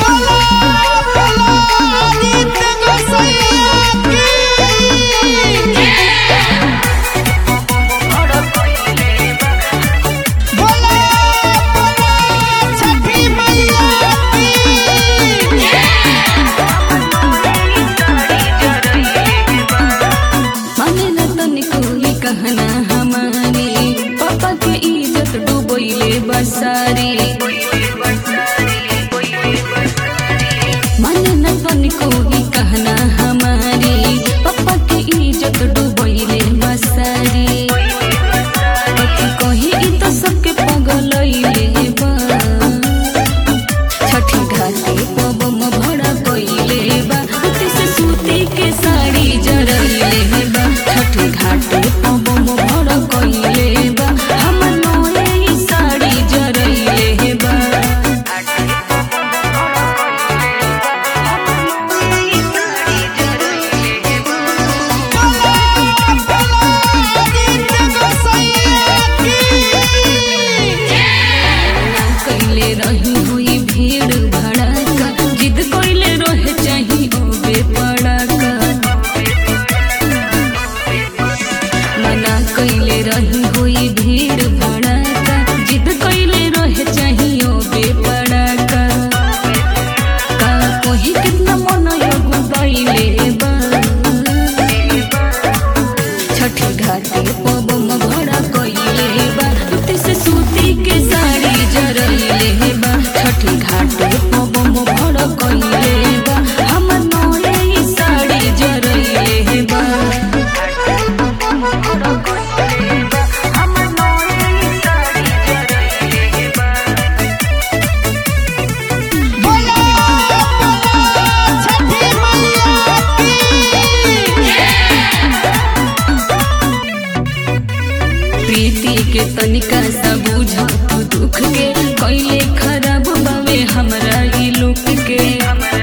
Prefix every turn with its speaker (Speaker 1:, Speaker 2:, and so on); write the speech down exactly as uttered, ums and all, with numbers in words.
Speaker 1: बसारी मन न तनिको ही कहना हमारी पापा की इज्जत डूबैले बसारी पति कही ई तो सबके पगलैले बा छठी घाटे पबम भड़ा कइले बा उते से सूती के साड़ी जरैले बा छठी घाटे पबम भड़ा कइले बा हमर नोए साड़ी जरैले बा कइले रही हुई भीड़ भड़का जिद कइले रहे चाही होबे पड़का मना कइले रही हुई भीड़ भड़का जिद कइले रहे चाही होबे पड़का का कोही कितना मन लगु गइले बा छठी घाटे पबम भड़ा कइले बा उते से सूती के साड़ी जरैले बा छठी घाटे पबम भड़ा कइले बा हमर नोए साड़ी जरैले बा प्रीति के तनिका सा बुझा तू दुख के कइले खराब बावे हमरा ई लुक के।